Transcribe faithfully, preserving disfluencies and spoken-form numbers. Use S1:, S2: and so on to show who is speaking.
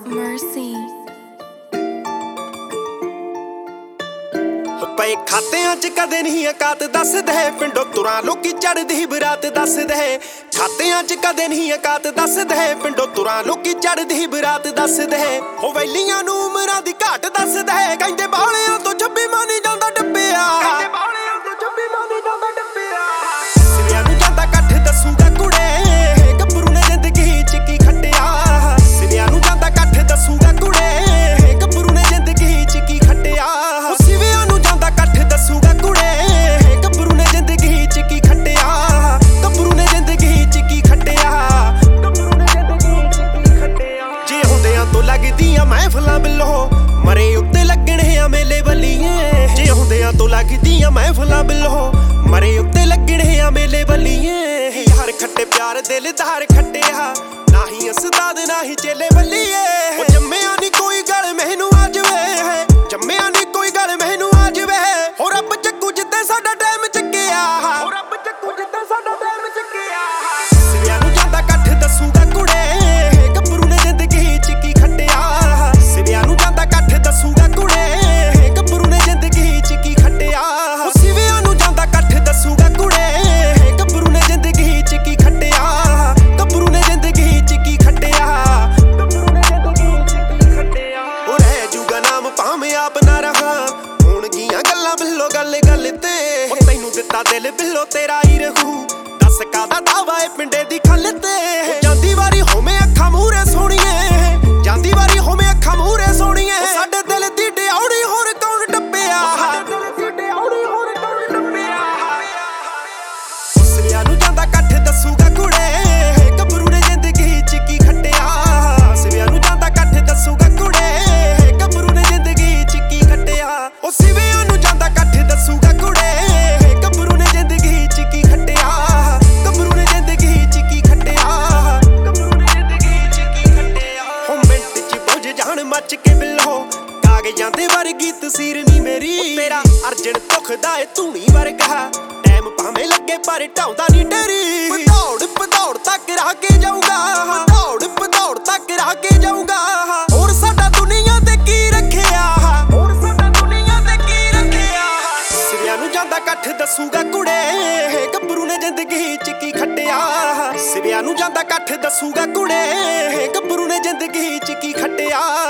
S1: Mercy.
S2: ਪਏ ਖਾਤਿਆਂ ਚ ਕਦੇ ਨਹੀਂ ਔਕਾਤ ਦੱਸਦੇ ਪਿੰਡੋਂ ਤੁਰਾਂ ਲੋਕੀ ਚੜਦੀ ਬਰਾਤ ਦੱਸਦੇ ਖਾਤਿਆਂ ਚ ਕਦੇ ਨਹੀਂ ਔਕਾਤ ਦੱਸਦੇ ਪਿੰਡੋਂ ਤੁਰਾਂ ਲੋਕੀ ਚੜਦੀ ਬਰਾਤ ਦੱਸਦੇ ਹੋ ਵੈਲੀਆਂ ਨੂੰ ਉਮਰਾਂ ਦੀ ਘਾਟ ਦੱਸਦੇ ਕਹਿੰਦੇ ਬਾਲਿਆਂ ਤੋਂ ਛੱਬੀ ਮਾਨੀ ਜਾਂਦਾ ਡੱਬਿਆ ਕਹਿੰਦੇ ਬਾਲਿਆਂ ਤੋਂ ਛੱਬੀ ਮਾਨੀ ਜਾਂਦਾ ਡੱਬਿਆ ਸਿਵਿਆਂ ਨੂੰ ਜਾਂਦਾ ਕੱਠ ਦੱਸੂਗਾ ਕੁੜੇ ਗੱਭਰੂ ਨੇ ਜ਼ਿੰਦਗੀ ਚ ਕੀ ਖੱਟਿਆ ਸਿਵਿਆਂ ਨੂੰ ਜਾਂਦਾ ਕੱਠ ਦੱਸੂਗਾ ਕੁੜੇ ਗੱਭਰੂ ਨੇ ਜ਼ਿੰਦਗੀ ਚ ਕੀ ਖੱਟਿਆ ਸਿਵਿਆਂ ਨੂੰ ਜਾਂਦਾ ਕੱਠ ਦੱਸੂਗਾ ਕੁੜੇ ਗੱਭਰੂ ਨੇ ਜ਼ਿੰਦਗੀ ਚ ਕੀ ਖੱਟਿਆ ਗੱਭਰੂ ਨੇ ਜ਼ਿੰਦਗੀ ਚ ਕੀ ਖੱਟਿਆ ਗੱਭਰੂ ਨੇ ਜ਼ਿੰਦਗੀ ਚ ਕੀ ਖੱਟਿਆ ਜੇ ਹੁੰਦਿਆਂ ਤੋਂ ਲੱਗਦੀਆਂ ਮਹਿਫਲਾਂ ਬਿੱਲੋ ਮਰੇ ਉੱਤੇ ਲੱਗਣੇ ਆ ਮੇਲੇ ਬੱਲੀਏ ਜੇ ਹੁੰਦਿਆਂ ਤੋਂ ਲੱਗਦੀਆਂ ਮਹਿਫਲਾਂ ਬਿੱਲੋ ਮਰੇ ਉੱਤੇ ਲੱਗਣੇ ਆ ਮੇਲੇ ਬੱਲੀਏ ਯਾਰ ਖੱਟੇ ਪਿਆਰ ਦਿਲਦਾਰ ਖੱਟਿਆ ਨਾਹੀਂ ਅਸਦਾਦ ਨਾਹੀਂ ਚੇਲੇ ਬੱਲੀਏ ਉਹ ਜੰਮਿਆ ਨੀ ਕੋਈ ਗੱਲ ਮੈਨੂੰ ਆ ਜਵੇ ਜੰਮਿਆ ਨੀ ਕੋਈ ਗੱਲ ਮੈਨੂੰ ਆ ਜਵੇ ਹੋ ਰੱਬ ਚੱਕੂ ਜਿੱਤੇ ਸਾਡਾ ਟਾਈਮ ਚੱਕਿਆ ਹੋ ਰੱਬ ਚੱਕੂ ਜਿੱਤੇ ਸਾਡਾ ਟਾਈਮ ਚੱਕਿਆ ਸਿਵਿਆਂ ਨੂੰ ਜਾਂਦਾ ਕੱਠ ਦੱਸੂਗਾ ਕੁੜੇ ਗੱਭਰੂ ਨੇ ਜ਼ਿੰਦਗੀ ਚ ਕੀ ਖੱਟਿਆ ਸਿਵਿਆਂ ਨੂੰ ਜਾਂਦਾ ਕੱਠ ਦੱਸੂਗਾ ਕੁੜੇ ਗੱਭਰੂ ਨੇ ਜ਼ਿੰਦਗੀ ਚ ਕੀ ਖੱਟਿਆ ਸਿਵਿਆਂ ਨੂੰ ਜਾਂਦਾ ਕੱਠ ਦੱਸੂਗਾ ਕੁੜੇ ਗੱਭਰੂ ਨੇ ਜ਼ਿੰਦਗੀ ਚ ਕੀ ਖੱਟਿਆ ਗੱਭਰੂ ਨੇ ਜ਼ਿੰਦਗੀ ਚ ਕੀ ਖੱਟਿਆ ਗੱਭਰੂ ਨੇ ਜ਼ਿੰਦਗੀ ਚ ਕੀ ਖੱਟਿਆ ਉਹ ਰਹਿ ਜੂਗਾ ਨਾਮ ਭਾਵੇਂ ਆਪ ਨਾ ਰਹਾ ਹੋਣਗੀਆਂ ਗੱਲਾਂ ਬਿੱਲੋ ਗੱਲ ਗੱਲ ਤੇ ਉਹ ਤੈਨੂੰ ਦਿੱਤਾ ਦਿਲ ਬਿੱਲੋ ਤੇਰਾ ਹੀ ਰਹੂ ਦੱਸ ਕਾਦਾ ਦਾਵਾ ਏ ਪਿੰਡੇ ਦੀ ਖੱਲ ਤੇ ਜਾਂਦੀ ਵਾਰੀ ਹੋਵੇਂ ਅੱਖਾਂ ਮੂਹਰੇ ਸੋਹਣੀਏ ਜਾਂਦੀ ਵਾਰੀ ਹੋਵੇਂ ਅੱਖਾਂ ਮੂਹਰੇ ਸੋਹਣੀਏ ਸਾਡੇ ਦਿਲ ਦੀ ਡਿਉੜੀ ਹੋਰ ਕੌਣ ਟੱਪਿਆ ਸਾਡੇ ਦਿਲ ਦੀ ਡਿਉੜੀ ਹੋਰ ਕੌਣ ਟੱਪਿਆ ਸਿਵਿਆਂ ਨੂੰ ਜਾਂਦਾ ਕੱਠ ਦੱਸੂਗਾ ਕੁੜੇ ਗੱਭਰੂ ਨੇ ਜ਼ਿੰਦਗੀ ਚ ਕੀ ਖੱਟਿਆ ਸਿਵਿਆਂ ਨੂੰ ਜਾਂਦਾ ਕੱਠ ਦੱਸੂਗਾ ਕੁੜੇ ਗੱਭਰੂ ਨੇ ਜ਼ਿੰਦਗੀ ਚ ਕੀ ਖੱਟਿਆ ਉਹ ਸਿਵਿਆਂ ਨੂੰ ਜਾਂਦਾ ਕੱਠ ਦੱਸੂਗਾ ਕੁੜੇ ਗੱਭਰੂ ਨੇ ਜ਼ਿੰਦਗੀ ਚ ਕੀ ਖੱਟਿਆ ਗੱਭਰੂ ਨੇ ਜ਼ਿੰਦਗੀ ਚ ਕੀ ਖੱਟਿਆ ਗੱਭਰੂ ਨੇ ਜ਼ਿੰਦਗੀ ਚ ਕੀ ਖੱਟਿਆ ਹੋ ਮਿੰਟ ਚ ਬੁੱਝ ਜਾਣ ਮੱਚ ਕੇ ਬਿੱਲੋ ਕਾਗਜ਼ਾਂ ਤੇ ਵਰਗੀ ਤਸਵੀਰ ਨੀ ਮੇਰੀ ਤੇਰਾ ਅਰਜਨ ਦੁਖਦਾ ਏ ਧੂਣੀ ਵਰਗਾ ਟਾਈਮ ਭਾਵੇਂ ਲੱਗੇ ਪਰ ਢਾਉਂਦਾ ਨੀ ਡੇਰੀ ਦੌੜ ਪਦੌੜ ਤੱਕ ਰਹਿ ਕੇ ਜਾਊਗਾ ਦੌੜ ਪਦੌੜ ਤੱਕ ਰਹਿ ਕੇ ਜਾਊਗਾ ਹੋਰ ਸਾਡਾ ਦੁਨੀਆ ਤੇ ਕੀ ਰੱਖਿਆ ਹੋਰ ਸਾਡਾ ਦੁਨੀਆ ਤੇ ਕੀ ਰੱਖਿਆ ਸਿਵਿਆਂ ਨੂੰ ਜਾਂਦਾ ਕੱਠ ਦੱਸੂਗਾ ਕੁੜੇ ਗੱਭਰੂ ਨੇ ਜ਼ਿੰਦਗੀ ਚ ਕੀ ਖੱਟਿਆ ਸਿਵਿਆਂ ਨੂੰ ਜਾਂਦਾ ਕੱਠ ਦੱਸੂਗਾ ਕੁੜੇ ਗੱਭਰੂ ਨੇ ਜ਼ਿੰਦਗੀ ਚ ਕੀ ਖੱਟਿਆ